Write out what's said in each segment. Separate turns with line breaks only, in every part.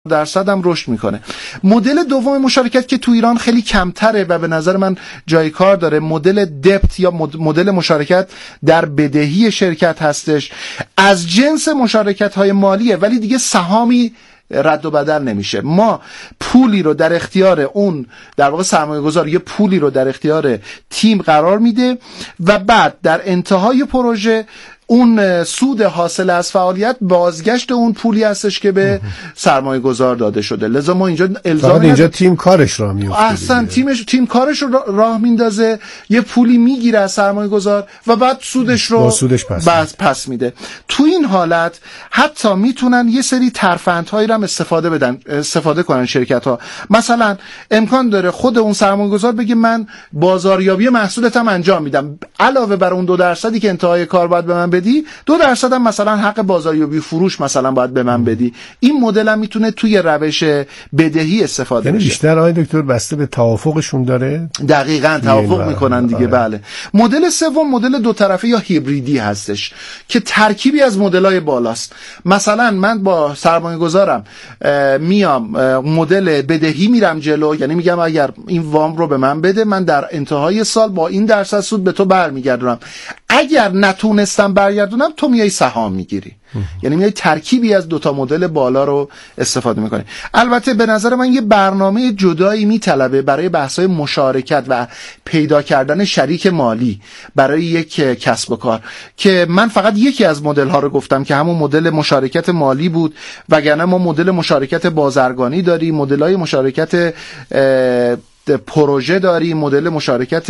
درصد هم رشد میکنه. مدل دوم مشارکت که تو ایران خیلی کمتره و به نظر من جای کار داره، مدل دپت یا مدل مشارکت در بدهی شرکت هستش. از جنس مشارکت های مالیه ولی دیگه سهامی رد و بدل نمیشه. ما پولی رو در اختیار اون در واقع سرمایه گذار یه پولی رو در اختیار تیم قرار میده و بعد در انتهای پروژه اون سود حاصل از فعالیت بازگشت اون پولی هستش که به سرمایه گذار داده شده. لذا ما اینجا الزامی
اینجا تیم کارش راه میفته.
احسن، تیم کارش رو راه میندازه، یه پولی میگیره از سرمایه گذار و بعد سودش رو پس میده. تو این حالت حتی میتونن یه سری ترفندهایی رو هم استفاده کنن شرکت ها. مثلا امکان داره خود اون سرمایه گذار بگه من بازاریابی محصولتم انجام میدم، علاوه بر اون 2% که انتهای کار باید به من بدی 2% هم مثلا حق بازاریابی فروش مثلا باید به من بدی. این مدل هم میتونه توی روش بدهی استفاده
یعنی
بشه.
بیشتر آقای دکتر بسته به توافقشون داره؟
دقیقاً توافق میکنن دیگه. بله. مدل سوم مدل دو طرفه یا هیبریدی هستش که ترکیبی از مدل‌های بالاست. مثلا من با سرمایه گذارم میام مدل بدهی میرم جلو، یعنی میگم اگر این وام رو به من بده من در انتهای سال با این درصد سود به تو برمیگردونم، اگر نتونستم برگردونم تو میای سهام میگیری. یعنی میای ترکیبی از دوتا مدل بالا رو استفاده میکنی. البته به نظر من یه برنامه جدایی میطلبه برای بحث‌های مشارکت و پیدا کردن شریک مالی برای یک کسب و کار، که من فقط یکی از مدل‌ها رو گفتم که همون مدل مشارکت مالی بود، وگرنه ما مدل مشارکت بازرگانی داریم، مدل‌های مشارکت پروژه داریم، مدل مشارکت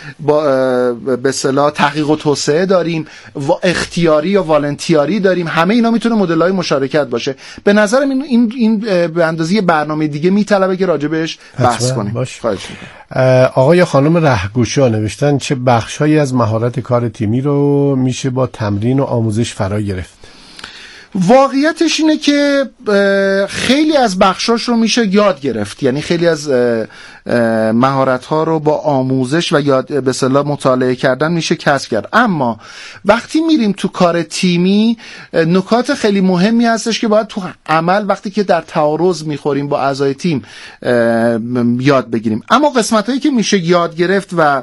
به اصطلاح تحقیق و توسعه داریم، اختیاری یا والنتیاری داریم. همه اینا میتونه مدل‌های مشارکت باشه. به نظر من این به اندازه برنامه دیگه میطلبه که راجبش بحث کنیم. خواهش می‌کنم.
آقا یا خانم رهگوشا نوشتن چه بخش‌هایی از مهارت کار تیمی رو میشه با تمرین و آموزش فرا گرفت؟
واقعیتش اینه که خیلی از بخشاش رو میشه یاد گرفت، یعنی خیلی از مهارت‌ها رو با آموزش و یاد به اصطلاح مطالعه کردن میشه کسب کرد. اما وقتی میریم تو کار تیمی نکات خیلی مهمی هستش که باید تو عمل وقتی که در تعارض میخوریم با اعضای تیم یاد بگیریم. اما قسمتایی که میشه یاد گرفت و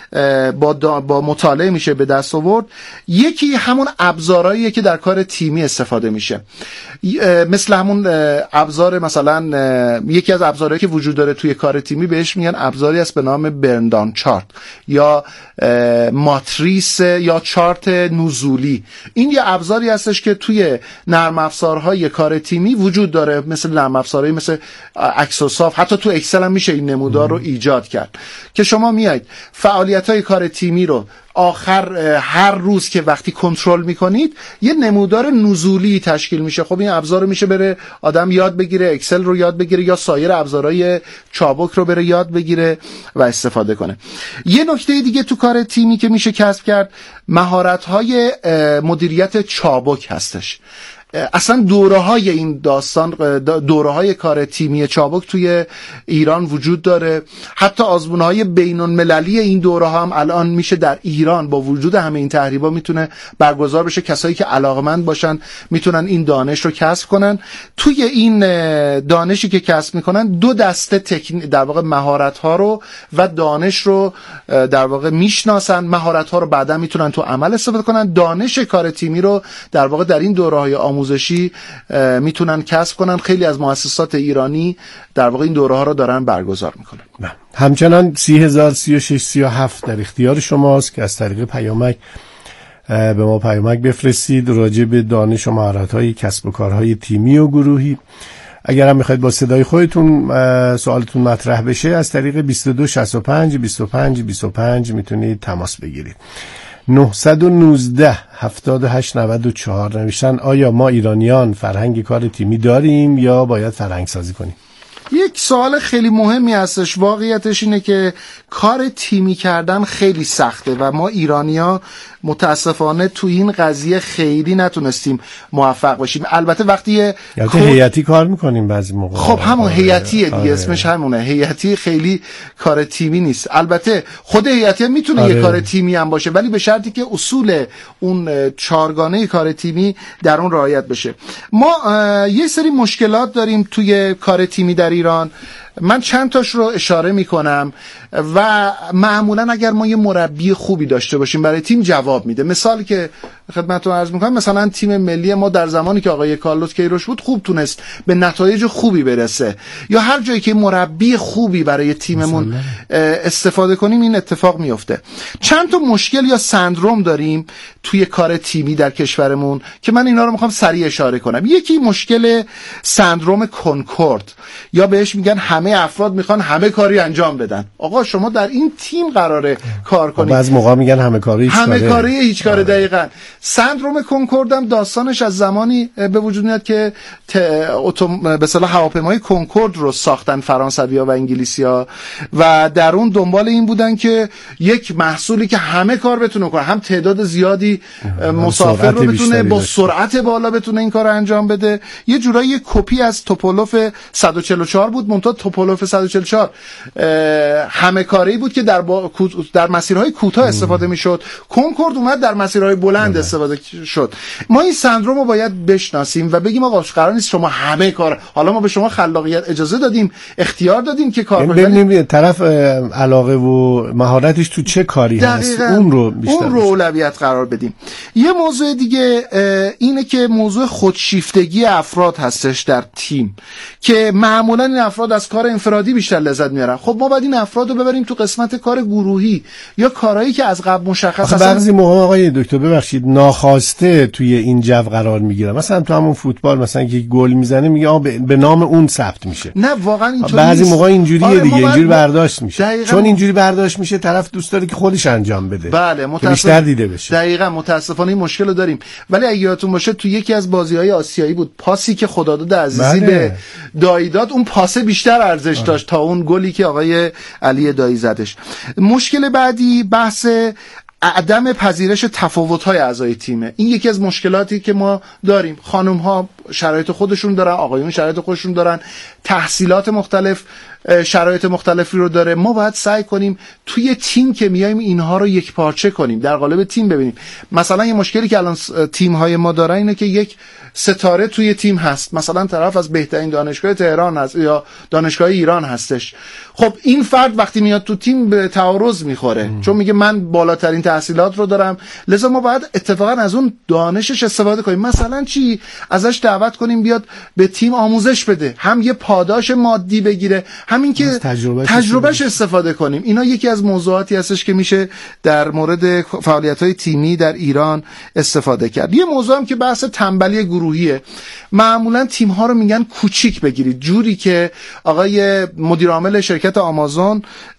با مطالعه میشه به دست آورد، یکی همون ابزارهاییه که در کار تیمی استفاده میشه، مثل همون ابزار مثلا یکی از ابزارهایی که وجود داره توی کار تیمی بهش میگن ابزاری است به نام برندان چارت یا ماتریس یا چارت نزولی. این یه ابزاری هستش که توی نرم افزارهای کار تیمی وجود داره، مثل نرم افزارهایی مثل اکسوسافت، حتی تو اکسل هم میشه این نمودار رو ایجاد کرد که شما میایید فعالیت‌های کار تیمی رو آخر هر روز که وقتی کنترل میکنید یه نمودار نزولی تشکیل میشه. خب این ابزار رو میشه بره آدم یاد بگیره، اکسل رو یاد بگیره یا سایر ابزارهای چابک رو بره یاد بگیره و استفاده کنه. یه نکته دیگه تو کار تیمی که میشه کسب کرد مهارت‌های مدیریت چابک هستش. اصلا دوره‌های این داستان، دوره‌های کار تیمی چابک توی ایران وجود داره. حتی آزمون‌های بین‌المللی این دوره‌ها هم الان میشه در ایران با وجود همه این تحریم‌ها میتونه برگزار بشه. کسایی که علاقمند باشن میتونن این دانش رو کسب کنن. توی این دانشی که کسب میکنن دو دسته در واقع مهارت‌ها رو و دانش رو در واقع میشناسن. مهارت‌ها رو بعدا میتونن تو عمل استفاده کنن. دانش کار تیمی رو در واقع در این دوره‌های آموزشی میتونن کسب کنن. خیلی از مؤسسات ایرانی در واقع این دوره ها رو دارن برگزار میکنن.
همچنان 30,036,37 در اختیار شماست که از طریق پیامک به ما پیامک بفرستید راجع به دانش و مهارت‌های کسب و کارهای تیمی و گروهی. اگر هم میخواید با صدای خودتون سوالتون مطرح بشه از طریق 2265 25 25 میتونید تماس بگیرید. 919 78 94 نوشتن آیا ما ایرانیان فرهنگ کار تیمی داریم یا باید فرهنگ سازی کنیم؟
یک سوال خیلی مهمی هستش. واقعیتش اینه که کار تیمی کردن خیلی سخته و ما ایرانی‌ها متاسفانه تو این قضیه خیلی نتونستیم موفق باشیم. البته وقتی
هیئتی کار میکنیم بعضی موقع.
خب همون هیئتیه دیگه، اسمش همونه، هیئتی خیلی کار تیمی نیست. البته خود هیئتی میتونه یه کار تیمی هم باشه، ولی به شرطی که اصول اون چارگانه کار تیمی در اون رعایت بشه. ما یه سری مشکلات داریم توی کار تیمی در ایران، من چند تاش رو اشاره میکنم و معمولا اگر ما یه مربی خوبی داشته باشیم برای تیم جواب میده. مثالی که خدمتتون عرض میکنم، مثلا تیم ملی ما در زمانی که آقای کارلوس کیروش بود خوب تونست به نتایج خوبی برسه، یا هر جایی که مربی خوبی برای تیممون استفاده کنیم این اتفاق میفته. چند تا مشکل یا سندروم داریم توی کار تیمی در کشورمون که من اینا رو میخوام سریع اشاره کنم. یکی مشکل سندروم کنکورد، یا بهش میگن همه افراد میخوان همه کاری انجام بدن. آقا شما در این تیم قراره کار کنید.
بعضی موقع میگن همه کاری
هیچ کاره. دقیقاً. سندروم کنکورد هم داستانش از زمانی به وجود میاد که به اصطلاح هواپیمای کنکورد رو ساختن فرانسوی‌ها و انگلیسی‌ها و در اون دنبال این بودن که یک محصولی که همه کار بتونه کنه، هم تعداد زیادی مسافر رو بتونه با سرعت بالا بتونه این کار رو انجام بده. یه جورایی کپی از توپولوف 144 بود، منتها توپولوف 144 همه کاری بود که در مسیرهای کوتاه استفاده میشد. کنکورد اومد در مسیرهای بلند استفاده شد. ما این سندروم رو باید بشناسیم و بگیم آقا قرار نیست شما همه کار، حالا ما به شما خلاقیت اجازه دادیم، اختیار دادیم که کار کنید،
ببینیم طرف علاقه و مهارتش تو چه کاری هست، اون رو
اولویت قرار بدیم. یه موضوع دیگه اینه که موضوع خودشیفتگی افراد هستش در تیم که معمولا این افراد از کار انفرادی بیشتر لذت میبرن. خب ما باید این افراد رو ببریم تو قسمت کار گروهی یا کارهایی که از قبل مشخص هستن.
بعضی موقع آقای دکتر ببخشید ناخواسته توی این جو قرار میگیره. مثلا تو همون فوتبال مثلا که گل میزنه میگه به نام اون ثبت میشه.
نه واقعا اینطوری
بعضی موقع اینجوریه دیگه، اینجوری برداشت میشه.
دقیقاً.
چون اینجوری برداشت میشه طرف دوست داره که خودش انجام بده.
بله
بیشتر دیده بشه.
دقیقاً متاسفانه این مشکل رو داریم. ولی اگه یادتون باشه تو یکی از بازی‌های آسیایی بود، پاسی که خداداد عزیزی به دایی داد، اون پاسه بیشتر ارزش داشت تا اون گلی که آقای علی دایی زدش. مشکل بعدی بحث عدم پذیرش تفاوت‌های اعضای تیمه. این یکی از مشکلاتی که ما داریم. خانم‌ها شرایط خودشون دارن، آقایون شرایط خودشون دارن، تحصیلات مختلف شرایط مختلفی رو داره. ما باید سعی کنیم توی تیم که میایم اینها رو یک پارچه کنیم، در قالب تیم ببینیم. مثلا یه مشکلی که الان تیم‌های ما دارن اینه که یک ستاره توی تیم هست، مثلا طرف از بهترین دانشگاه تهران هست یا دانشگاه ایران هستش. خب این فرد وقتی میاد تو تیم به تعارض میخوره، چون میگه من بالاترین تحصیلات رو دارم، لذا ما باید اتفاقا از اون دانشش استفاده کنیم. مثلا چی؟ ازش دعوت کنیم بیاد به تیم آموزش بده، هم یه پاداش مادی بگیره، همین که تجربهش استفاده کنیم. اینا یکی از موضوعاتی هستش که میشه در مورد فعالیت‌های تیمی در ایران استفاده کرد. یه موضوع هم که بحث تنبلی گروهیه. معمولا تیم‌ها رو میگن کوچیک بگیرید، جوری که آقای مدیر عامل شرکت آمازون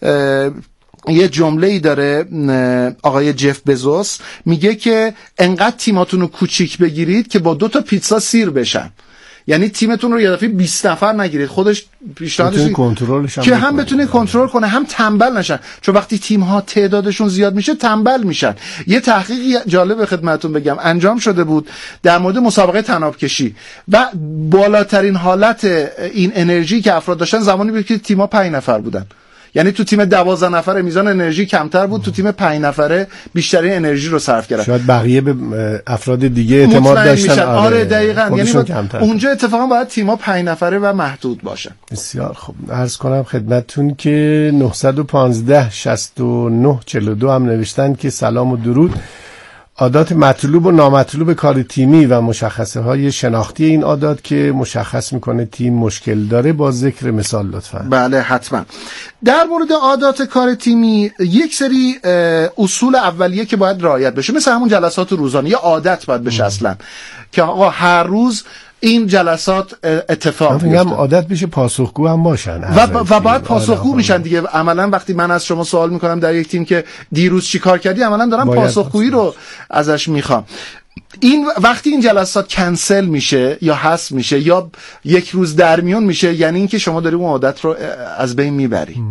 یه جمله‌ای داره، آقای جف بزوس میگه که انقدر تیماتون رو کوچیک بگیرید که با 2 تا پیتزا سیر بشن. یعنی تیمتون رو یه دفعه 20 نفر نگیرید، خودش پیشنهادش که هم بتونه کنترل کنه هم تنبل نشن، چون وقتی تیم ها تعدادشون زیاد میشه تنبل میشن. یه تحقیقی جالب خدمتتون بگم انجام شده بود در مورد مسابقه طناب کشی و بالاترین حالت این انرژی که افراد داشتن زمانی بود که تیم ها 5 نفر بودن. یعنی تو تیم 12 نفره میزان انرژی کمتر بود، تو تیم 5 نفره بیشترین انرژی رو صرف کردن.
شاید بقیه به افراد دیگه اعتماد داشتن.
آره دقیقاً. یعنی اونجا اتفاقا باید تیم‌ها 5 نفره و محدود باشن.
بسیار خوب. عرض کنم خدمتتون که 915 69 42 هم نوشتن که سلام و درود. عادات مطلوب و نامطلوب کار تیمی و مشخصه های شناختی این عادات که مشخص میکنه تیم مشکل داره، با ذکر مثال لطفا.
بله حتما. در مورد عادات کار تیمی یک سری اصول اولیه که باید رعایت بشه، مثل همون جلسات روزانه یه عادت باید بشه اصلا که آقا هر روز این جلسات اتفاق میفته.
هم عادت بشه پاسخگو هم باشن
و باید پاسخگو میشن دیگه. عملا وقتی من از شما سوال میکنم در یک تیم که دیروز چی کار کردی، عملا دارم پاسخگویی رو ازش میخوام. این وقتی این جلسات کنسل میشه یا حذف میشه یا یک روز در میون میشه، یعنی اینکه شما داری اون عادت رو از بین میبری.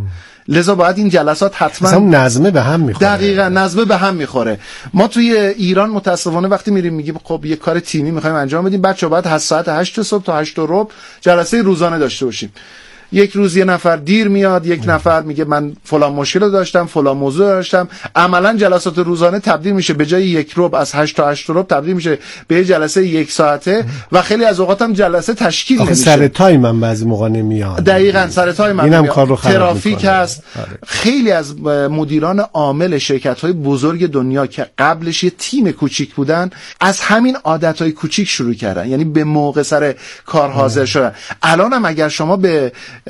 لذا باید این جلسات حتما
نظمه به هم میخوره.
دقیقاً نظمه به هم میخوره. ما توی ایران متاسفانه وقتی میریم میگیم خب یه کار تیمی میخوایم انجام بدیم، بچه‌ها باید از ساعت 8 صبح تا 8 ربع جلسه روزانه داشته باشیم. یک روز یه نفر دیر میاد، یک نفر میگه من فلان مشکل داشتم، فلان موضوع داشتم. عملا جلسات روزانه تبدیل میشه به جای یک ربع از 8 تا 8 ربع تبدیل میشه به جلسه یک ساعته و خیلی از اوقات هم جلسه تشکیل نمیشه.
سر تایم هم بعضی موقع نمیاد.
دقیقاً سر تایم هم
نمیاد.
ترافیک هست. خیلی از مدیران عامل شرکت‌های بزرگ دنیا که قبلش یه تیم کوچیک بودن از همین عادت‌های کوچیک شروع کردن، یعنی به موقع سر کار حاضر شدن. الان هم اگر شما به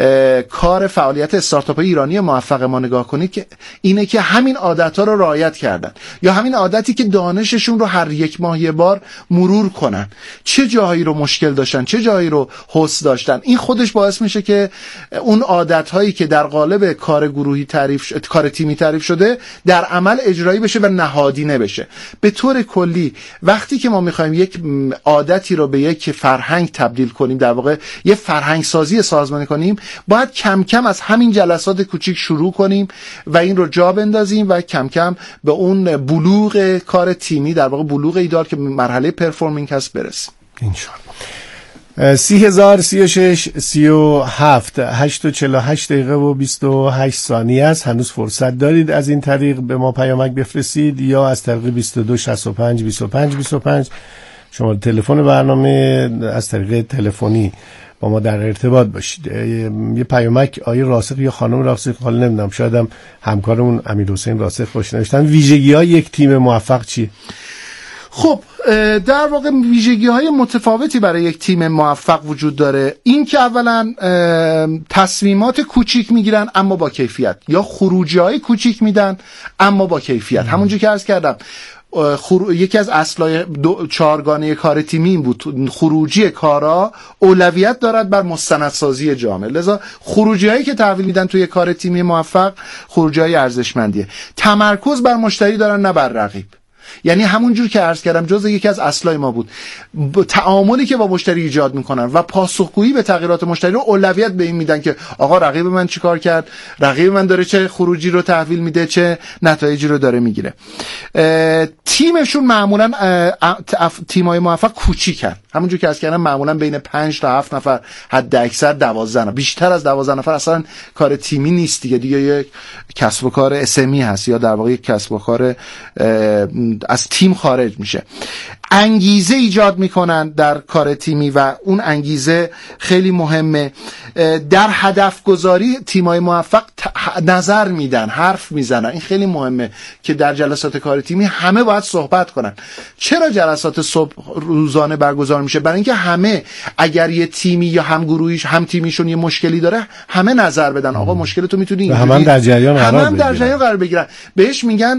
کار فعالیت استارتاپ ایرانی موفق ما نگاه کنید که اینه که همین عادت‌ها رو رعایت کردن، یا همین عادتی که دانششون رو هر یک ماه یه بار مرور کنن، چه جاهایی رو مشکل داشتن، چه جاهایی رو حس داشتن. این خودش باعث میشه که اون عادت‌هایی که در قالب کار گروهی کار تیمی تعریف شده در عمل اجرایی بشه و نهادینه بشه. به طور کلی وقتی که ما می‌خوایم یک عادتی رو به یک فرهنگ تبدیل کنیم، در واقع یه فرهنگ سازی سازمانی کنیم، باید کم کم از همین جلسات کوچیک شروع کنیم و این رو جا بندازیم و کم کم به اون بلوغ کار تیمی، در واقع بلوغ ایدال که مرحله پرفورمینگ هست برسیم.
انشاءالله. 30,036 37 8:48 دقیقه و 28 ثانیه است. هنوز فرصت دارید از این طریق به ما پیامک بفرستید یا از طریق 22 65 25 25 شما تلفن برنامه از طریق تلفنی با ما در ارتباط باشید. یه پیامک آیه راسخ یا خانم راسخ، حالا نمیدونم، شاید هم همکارمون امیرحسین راسخ باشه، نوشتن ویژگی‌های یک تیم موفق چیه؟
خب در واقع ویژگی‌های متفاوتی برای یک تیم موفق وجود داره. این که اولا تصمیمات کوچیک میگیرن اما با کیفیت، یا خروجی‌های کوچیک میدن اما با کیفیت. همونجوری که عرض کردم یکی از اصلای چهارگانه کار تیمی این بود، خروجی کارا اولویت دارد بر مستندسازی جامعه. لذا خروجی‌هایی که تحویل میدن توی کار تیمی موفق خروجی‌های ارزشمندیه. تمرکز بر مشتری دارن نه بر رقیب. یعنی همونجور که عرض کردم جزء یکی از اصلای ما بود، تعاملی که با مشتری ایجاد میکنن و پاسخگویی به تغییرات مشتری رو اولویت به این میدن که آقا رقیب من چیکار کرد، رقیب من داره چه خروجی رو تحویل میده، چه نتایجی رو داره میگیره. تیمشون معمولا تیمای موفق کوچیکن، همونجور که عرض کردم معمولا بین 5 تا 7 نفر، حد اکثر 12 نفر. بیشتر از 12 نفر اصلا کار تیمی نیست دیگه یک کسب و کار اسمی هست، یا در واقع یک کسب و کار از تیم خارج میشه. انگیزه ایجاد میکنن در کار تیمی و اون انگیزه خیلی مهمه. در هدف گذاری تیمای موفق نظر میدن، حرف میزنن. این خیلی مهمه که در جلسات کار تیمی همه باید صحبت کنن. چرا جلسات صبح روزانه برگزار میشه؟ برای اینکه همه اگر یه تیمی یا هم گروهیش هم تیمیشون یه مشکلی داره همه نظر بدن. آقا مشکلتو میتونی
همه در جریان
قرار بگیرن. بهش میگن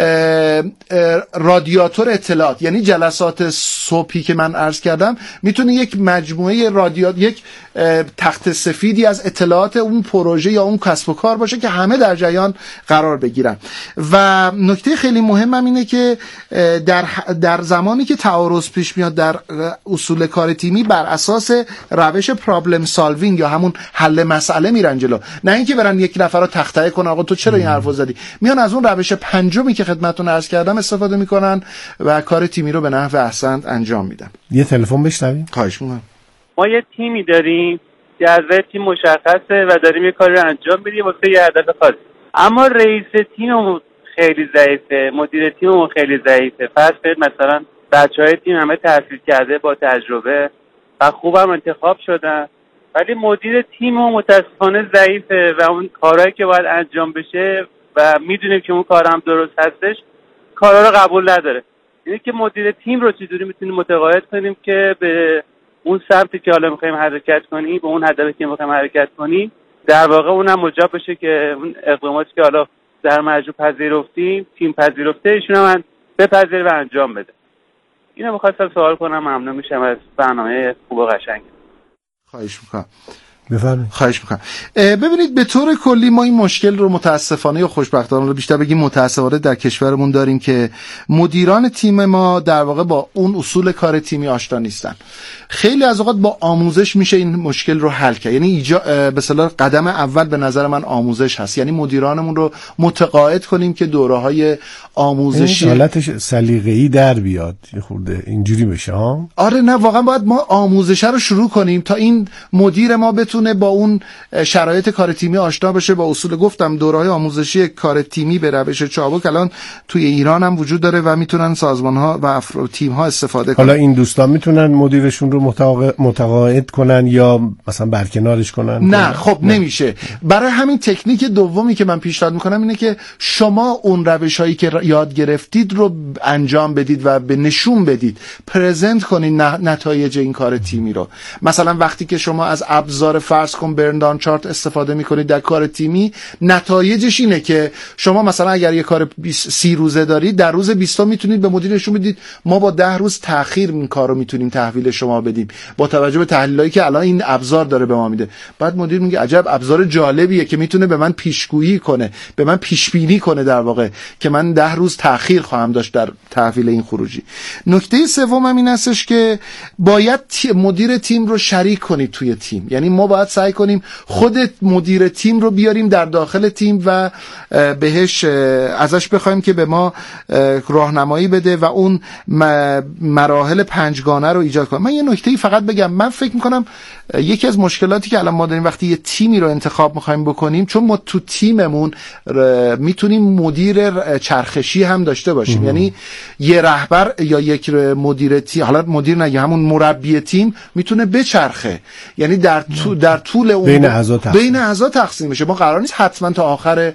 رادیاتور اطلاعات. یعنی جلسات صبحی که من عرض کردم میتونه یک مجموعه یک تخت سفیدی از اطلاعات اون پروژه یا اون کسب و کار باشه که همه در جریان قرار بگیرن. و نکته خیلی مهمم اینه که در زمانی که تعارض پیش میاد در اصول کار تیمی، بر اساس روش پرابلم سالوینگ یا همون حل مسئله میرن جلو، نه اینکه برن یک نفر رو تخته کنن آقا تو چرا این حرفو زدی. میان از اون روش پنجمی که خدمتتون عرض کردم استفاده میکنن و کار تیمی رو به نحو احسن انجام میدن.
یه تلفن بشنویم.
خواهش می‌کنم.
ما یه تیمی داریم، جزوه تیم مشخصه و داریم یه کاری رو انجام میدیم واسه یه هدف خاص، اما رئیس تیممون خیلی ضعیفه، مدیر تیممون خیلی ضعیفه. فرض کنید مثلا بچهای تیم همه تحصیل کرده با تجربه و خوبم انتخاب شدن، ولی مدیر تیممون متاسفانه ضعیفه و اون کارهایی که باید انجام بشه و میدونیم که اون کار هم درست هستش کارا رو قبول نداره. یعنی که مدیر تیم رو چجوری میتونیم متقاعد کنیم که به اون سمتی که حالا میخوایم حرکت کنیم، به اون هدفی که میخوایم حرکت کنیم، در واقع اونم مجاب بشه که اون اقداماتی که حالا در مجموع پذیرفتیم، تیم پذیرفته، ایشون هم بپذیره و انجام بده. اینو می‌خواستم سوال کنم. ممنون میشم از برنامه خوب و قشنگ.
خواهش میکنم.
بفرمایید.
خواهش میکنم. ببینید به طور کلی ما این مشکل رو متاسفانه یا خوشبختانه رو بیشتر بگیم متاسفانه در کشورمون داریم که مدیران تیم ما در واقع با اون اصول کار تیمی آشنا نیستن. خیلی از اوقات با آموزش میشه این مشکل رو حل کرد. یعنی به اصطلاح قدم اول به نظر من آموزش هست. یعنی مدیرانمون رو متقاعد کنیم که دوره‌های آموزشی
حالتش سلیقه‌ای در بیاد، خورده اینجوری بشه ها.
آره نه واقعا باید ما آموزش رو شروع کنیم تا این مدیر ما بتونه با اون شرایط کار تیمی آشنا بشه. با اصول گفتم دوره‌های آموزشی کار تیمی به روش چابک الان توی ایران هم وجود داره و میتونن سازمان‌ها و تیم‌ها استفاده کنن.
حالا این دوستان میتونن مدیرشون رو متقاعد کنن یا مثلا برکنارش کنن؟
نه خب نمیشه. برای همین تکنیک دومی که من پیشنهاد میکنم اینه که شما اون روش‌هایی که یاد گرفتید رو انجام بدید و به نشون بدید، پرزنت کنید نتایج این کار تیمی رو. مثلا وقتی که شما از ابزار فرض کن برندان چارت استفاده میکنید در کار تیمی، نتایجش اینه که شما مثلا اگر یه کار 30 روزه دارید، در روز 20 میتونید به مدیر نشون بدید ما با 10 روز تأخیر این کار رو میتونیم تحویل شما بدیم با توجه به تحلیلایی که الان این ابزار داره به ما میده. بعد مدیر میگه عجب ابزار جالبیه که میتونه به من پیشگویی کنه، به من پیش بینی کنه در واقع که من 10 روز تأخیر خواهم داشت در تحویل این خروجی. نکته سوم هم این هستش که باید مدیر تیم رو شریک کنید توی تیم. یعنی ما باید سعی کنیم خود مدیر تیم رو بیاریم در داخل تیم و بهش ازش بخوایم که به ما راهنمایی بده و اون مراحل پنجگانه رو ایجاد کنه. من یه نکته‌ای فقط بگم، من فکر می‌کنم یکی از مشکلاتی که الان ما داریم وقتی یه تیمی رو انتخاب می‌خوایم بکنیم، چون ما تو تیممون میتونیم مدیر چرخشی هم داشته باشیم. یعنی یه رهبر یا یک مدیر تیم، حالا مدیر نه، همون مربی تیم میتونه بچرخه. یعنی در طول اون بین اعضا تقسیم میشه. ما قرار نیست حتما تا آخر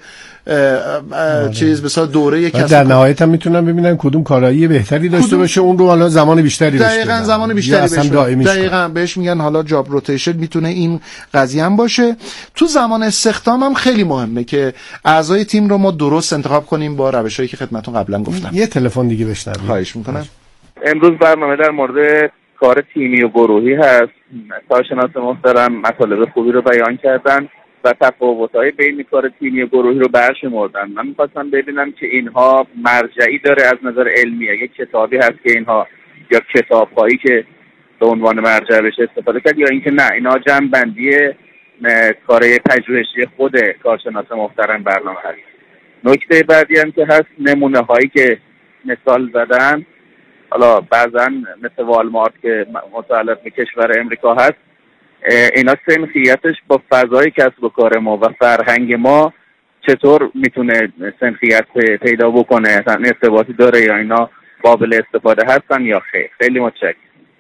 چیز بسا دوره کسب
در نهایت هم میتونن ببینن کدوم کارایی بهتری داشته باشه، اون رو حالا زمان بیشتری داشته
دقیقاً زمان بیشتری بشه. دقیقاً بهش میگن حالا جاب روتیشن، میتونه این قضیه هم باشه. تو زمان استخدام هم خیلی مهمه که اعضای تیم رو ما درست انتخاب کنیم با روشایی که خدمتتون قبلا گفتم.
یه تلفن دیگه بشنویم.
خواهش میکنم.
امروز برنامه در مورد کار تیمی و گروهی هست. کارشناس محترم مطالب خوبی رو بیان کردن و تفاوت‌های بین کار تیمی و گروهی رو برشمردن. من می‌خواستم ببینم که اینها مرجعی داره از نظر علمیه، یک کتابی هست که اینها یا کتاب‌هایی که به عنوان مرجع بشه استفاده کرد، یا اینکه نه اینها جمع‌بندی کارهای پژوهشی خود کارشناس محترم برنامه هست. نکته بعدی هم که هست نمونه‌هایی که مثال زدن، حالا بعضا مثل والمارت که متعلق به کشور امریکا هست، اینا سنخیتش با فضای کسب و کار ما و فرهنگ ما چطور میتونه سنخیت پیدا بکنه، اصلا ارتباطی داره یا اینا قابل استفاده هستن یا خیر؟ خیلی متشکرم.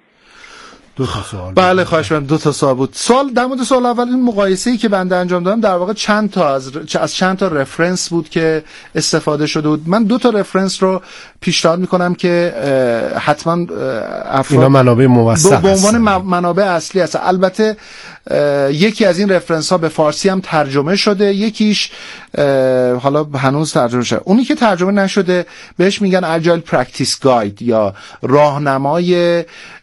دو تا سوال.
بله خواهش می‌کنم. دو تا سوال بود. سوال در مورد سوال اول، این مقایسه‌ای که بنده انجام دادم در واقع چند تا از چند تا رفرنس بود که استفاده شده بود. من دو تا رفرنس رو پیشنهاد می‌کنم که حتما افراد
اینا منابع موثق
به عنوان منابع اصلی هست. البته یکی از این رفرنس ها به فارسی هم ترجمه شده، یکیش حالا هنوز ترجمه شده. اونی که ترجمه نشده بهش میگن اجایل پرکتیس گاید یا راهنمای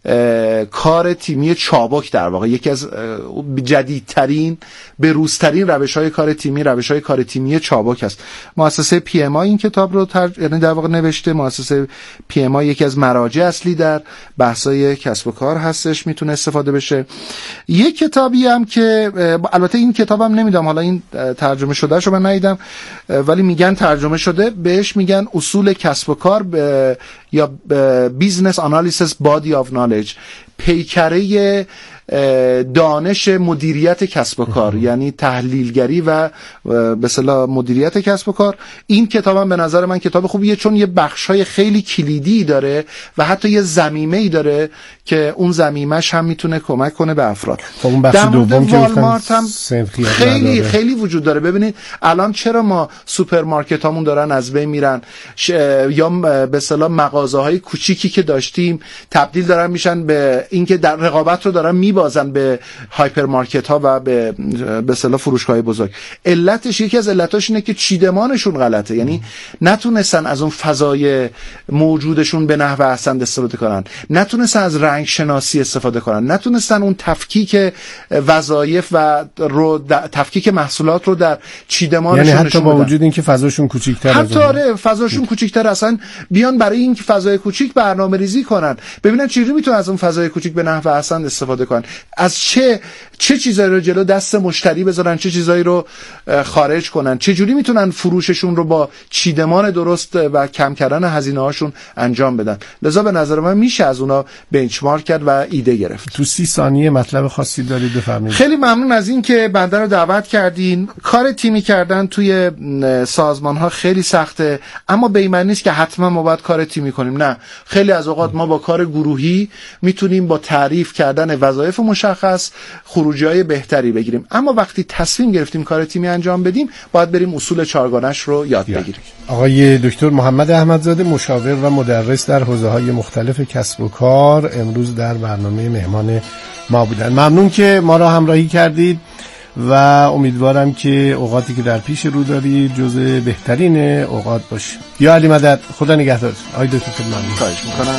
کار تیمی چابک. در واقع یکی از جدیدترین بروزترین روش‌های کار تیمی، روش‌های کار تیمی چابک است. مؤسسه PMI این کتاب رو یعنی در واقع نوشته. مؤسسه PMI یکی از مراجع اصلی در بحث‌های کسب و کار هستش، میتونه استفاده بشه. یک کتابی هم که البته این کتابم نمیدونم حالا این ترجمه شده شو من ندیدم، ولی میگن ترجمه شده، بهش میگن اصول کسب و کار یا بیزنس آنالیسیس بادی آف نالج، پیکره دانش مدیریت کسب و کار، یعنی تحلیلگری و به اصطلاح مدیریت کسب و کار. این کتابم به نظر من کتاب خوبیه چون یه بخشای خیلی کلیدی داره و حتی یه ضمیمه‌ای داره که اون ضمیمش هم میتونه کمک کنه به افراد.
اون بخش دوم که
والمارت هم خیلی وجود داره. ببینید الان چرا ما سوپرمارکت هامون دارن از بین میرن یا به اصطلاح مغازه‌های کوچیکی که داشتیم تبدیل دارن میشن به اینکه در رقابت رو دارن میبازن به هایپرمارکت ها و به اصطلاح فروشگاه بزرگ. علتش، یکی از علتاش اینه که چیدمانشون غلطه، یعنی نتونستن از اون فضای موجودشون به نحو احسن استفاده کنن، نتونستن از رنگ شناسی استفاده کنن، نتونستن اون تفکیک وظایف و تفکیک محصولات رو در چیدمانشون،
یعنی حتی با وجود اینکه فضاشون کوچیک‌تره،
حتی فضاشون کوچیک‌تر، اصلا بیان برای این که فضای کوچیک برنامه‌ریزی کنن، ببینن چجوری میتونن از اون فضای کوچیک به نحو احسن استفاده کنن، از چه چیزایی رو جلو دست مشتری بذارن، چه چیزایی رو خارج کنن، چه جوری میتونن فروششون رو با چیدمان درست و کم کردن هزینه‌هاشون انجام بدن. لذا به نظر من میشه از اونا بنچمارک کرد و ایده گرفت.
تو 30 ثانیه مطلب خاصی دارید بفرمایید.
خیلی ممنون از این که بنده رو دعوت کردین. کار تیمی کردن توی سازمان‌ها خیلی سخته، اما به این معنی نیست که حتما ما باید کار تیمی کنیم. نه، خیلی از اوقات ما با کار گروهی میتونیم با تعریف کردن وظایف مشخص خروجی‌های بهتری بگیریم، اما وقتی تصمیم گرفتیم کار تیمی انجام بدیم باید بریم اصول چارگانش رو یاد بگیریم.
آقای دکتر محمد احمدزاده، مشاور و مدرس در حوزه‌های مختلف کسب و کار، امروز در برنامه مهمان ما بودن. ممنون که ما را همراهی کردید و امیدوارم که اوقاتی که در پیش رو دارید جزء بهترین اوقات باشه. یا علی مدد، خدا نگهدار. آقای دکتر خیلی ممنون.
خواهش می‌کنم.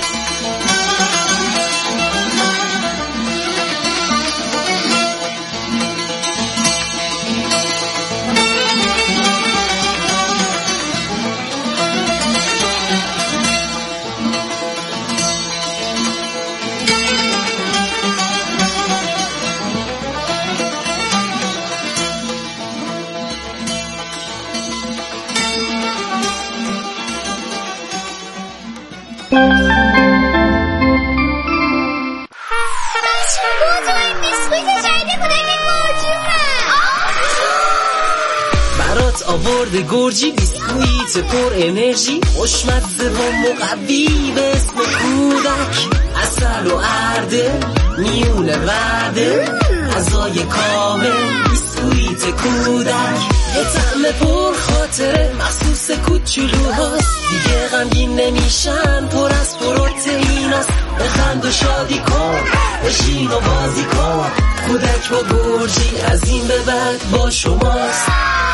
آورده گرجی بیسکویت پر انرژی، خوشمزه و مقوی به اسم کودک، عسل و ارده میونه وعده، غذای کامل بیسکویت کودک، یه طعم پر خاطره مخصوص کوچولوهاست، دیگه غمگین نمیشن، پر از پروتئیناست، بخند و شادی کن، بشین و بازی کن، کودک با گرجی از این به بعد با شماست.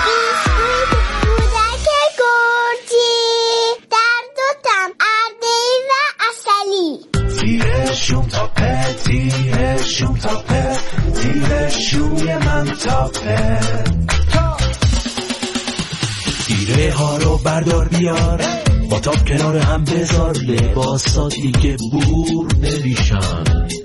تیرشون تاپه، تیرشون تاپه، تیرشوی من تاپه، تیره ها رو بردار بیار، با تاپ کنار هم بذار، لباسا دیگه بور نمیشن،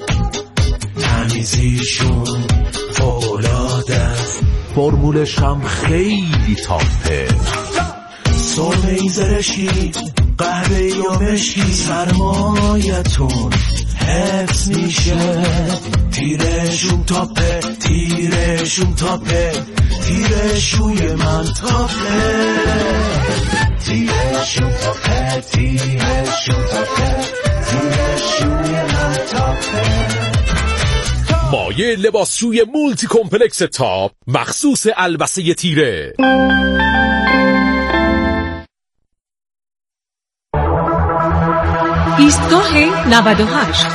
تمیزیشون فوق‌العاده است، فرمولش هم خیلی تاپه، سرمه‌ای زرشکی، قهوه‌ای و مشکی، سرمایتون حفظ میشه، تیرشون تاپه، تیرشون تاپه، تیرشوی من تاپه، تیرشون تاپه، تیرشون تاپه، تیرشوی من تاپه.
مایه لباسشوی مولتی کمپلکس تاپ مخصوص البسه تیره.
ایستگاه 98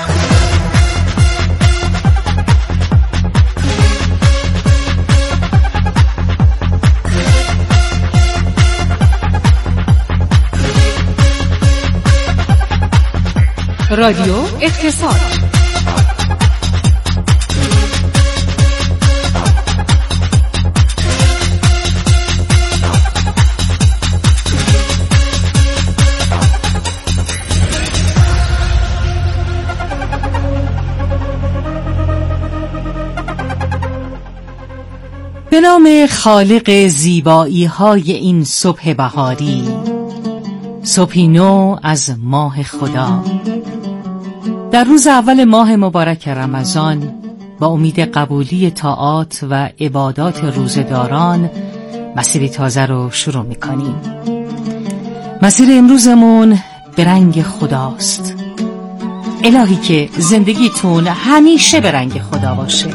رادیو اقتصاد. به نام خالق زیبایی های این صبح بهاری، صبحی نو از ماه خدا، در روز اول ماه مبارک رمضان، با امید قبولی طاعات و عبادات روزداران مسیری تازه رو شروع میکنیم. مسیر امروزمون به رنگ خداست. الهی که زندگیتون همیشه به رنگ خدا باشه.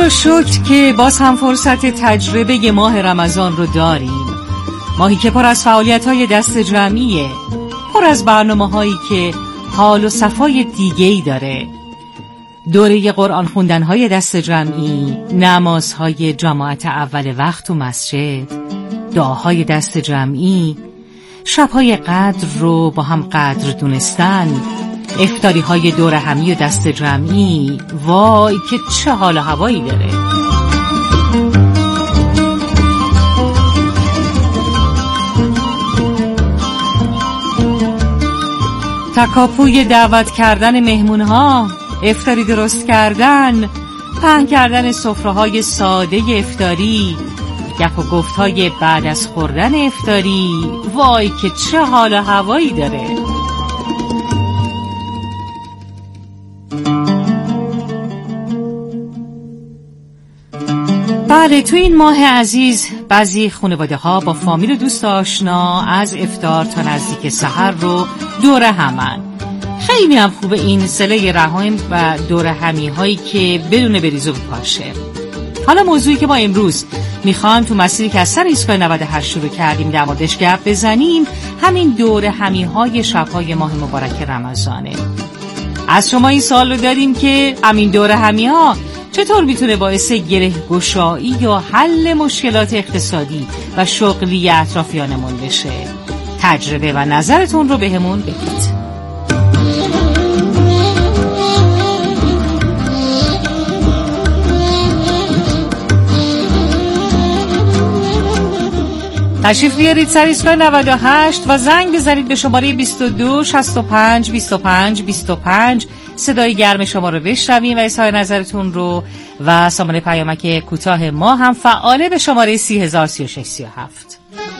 رو شکر که باز هم فرصت تجربه ماه رمضان رو داریم. ماهی که پر از فعالیت‌های دست جمعیه، پر از برنامه‌هایی که حال و صفای دیگه‌ای داره. دوره قرآن خوندن‌های دست جمعی، نمازهای جماعت اول وقت و مسجد، دعاهای دست جمعی، شب‌های قدر رو با هم قدر دونستن، افطاری‌های دور همی و دست جمعی. وای که چه حال و هوایی داره. تکاپوی دعوت کردن مهمونها، افطاری درست کردن، پهن کردن سفره‌های ساده افطاری، گپ و گفت‌های بعد از خوردن افطاری. وای که چه حال و هوایی داره. بله، تو این ماه عزیز بعضی خانواده‌ها با فامیل و دوست آشنا از افطار تا نزدیک سحر رو دور همن. خیلی هم خوبه این صله رحم و دور همی هایی که بدون بریز و پاشه. حالا موضوعی که ما امروز میخوایم تو مسیری که از سر ایستگاه 98 شروع کردیم در موردش گپ بزنیم، همین دور همی های شب‌های ماه مبارک رمضانه. از شما این سوال رو داریم که همین دور همی ها چطور میتونه باعث گره گشایی یا حل مشکلات اقتصادی و شغلی اطرافیانمون بشه؟ تجربه و نظرتون رو بهمون بگید. تشریف بیارید سر ایستگاه 98 و زنگ بزنید به شماره 22 65 25 25. صدای گرم شما رو بشنویم و اظهار نظرتون رو و سامانه پیامک کوتاه ما هم فعاله به شماره 303637.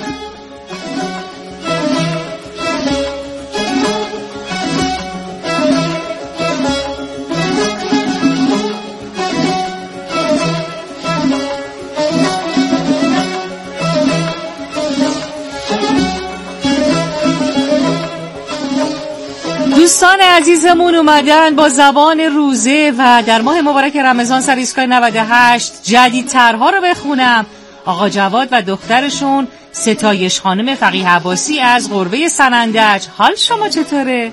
دوستان عزیزمون اومدن با زبان روزه و در ماه مبارک رمضان سر ایستگاه 98 جدیدترها رو بخونم. آقا جواد و دخترشون ستایش خانم فقیه عباسی از قربه سنندج. حال شما چطوره؟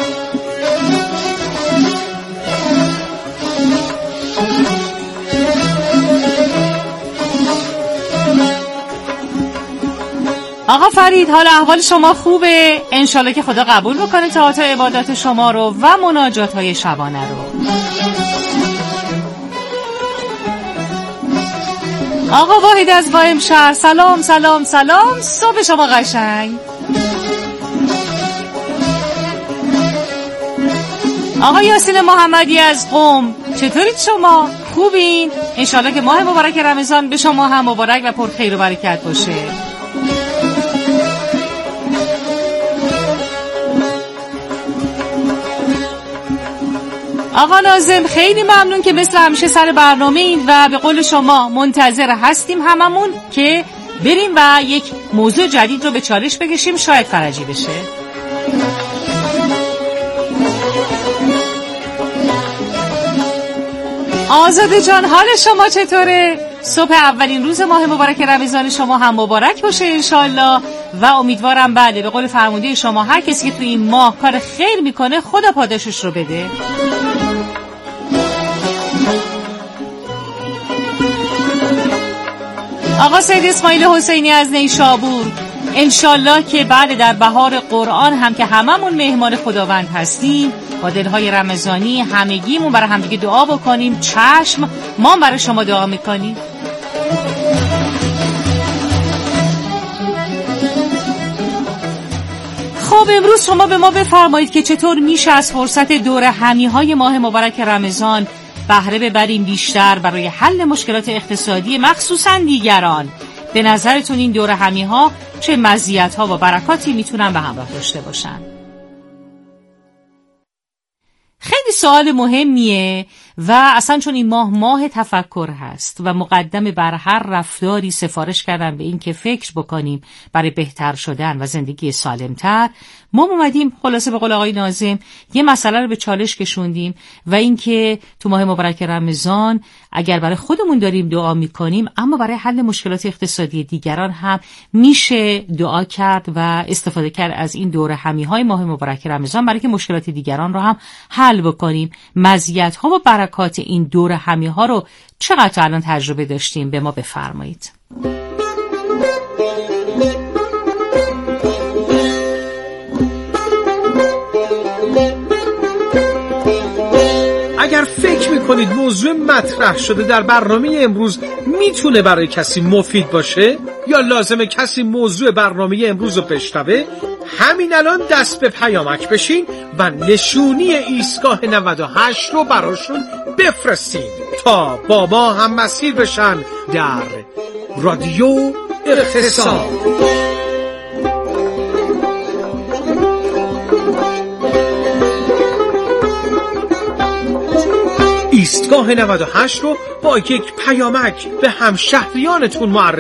آقا فرید، حال احوال شما خوبه؟ انشالله که خدا قبول بکنه طاعات و عبادات شما رو و مناجات های شبانه رو. آقا واحد از قائم شهر، سلام سلام سلام، صبح شما قشنگ. آقا یاسین محمدی از قم، چطورید شما؟ خوبین؟ انشالله که ماه مبارک رمضان به شما هم مبارک و پر خیر و برکت باشه. آقا ناظم، خیلی ممنون که مثل همیشه سر برنامه این و به قول شما منتظر هستیم هممون که بریم و یک موضوع جدید رو به چالش بکشیم، شاید فرجی بشه. آزاده جان، حال شما چطوره؟ صبح اولین روز ماه مبارک رمضان شما هم مبارک باشه انشالله و امیدوارم بله به قول فرموده شما هر کسی که تو این ماه کار خیر میکنه خدا پاداشش رو بده. آقا سید اسماعیل حسینی از نیشابور، انشالله که بعد در بهار قرآن هم که هممون مهمان خداوند هستیم با دلهای رمضانی همگیمون برای همدیگه دعا بکنیم. چشم، ما برای شما دعا میکنیم. خب امروز شما به ما بفرمایید که چطور میشه از فرصت دور همیهای ماه مبارک رمضان بهره ببریم بیشتر برای حل مشکلات اقتصادی مخصوصا دیگران. به نظرتون این دور همیها چه مزیت‌ها و برکاتی میتونن به همراه داشته باشن؟ خیلی سوال مهمیه و اصلا چون این ماه تفکر هست و مقدم بر هر رفتاری سفارش کردن به این که فکر بکنیم برای بهتر شدن و زندگی سالمتر، ما اومدیم خلاصه به قول آقای ناظم یه مسئله رو به چالش کشوندیم و این که تو ماه مبارک رمضان اگر برای خودمون داریم دعا میکنیم، اما برای حل مشکلات اقتصادی دیگران هم میشه دعا کرد و استفاده کرد از این دوره همیهای ماه مبارک رمضان برای که مشکلات دیگران رو هم حل بکنیم. مزیت‌ها و برکات این دوره همیها رو چقدر الان تجربه داشتیم؟ به ما بفرمایید.
اگر فکر میکنید موضوع مطرح شده در برنامه امروز میتونه برای کسی مفید باشه یا لازمه کسی موضوع برنامه امروز رو بشنوه، همین الان دست به پیامک بشین و نشونی ایستگاه 98 رو براشون بفرستین تا با ما هم مسیر بشن در رادیو اقتصاد. ایستگاه 98 رو با یک پیامک به همشهریانتون معرفی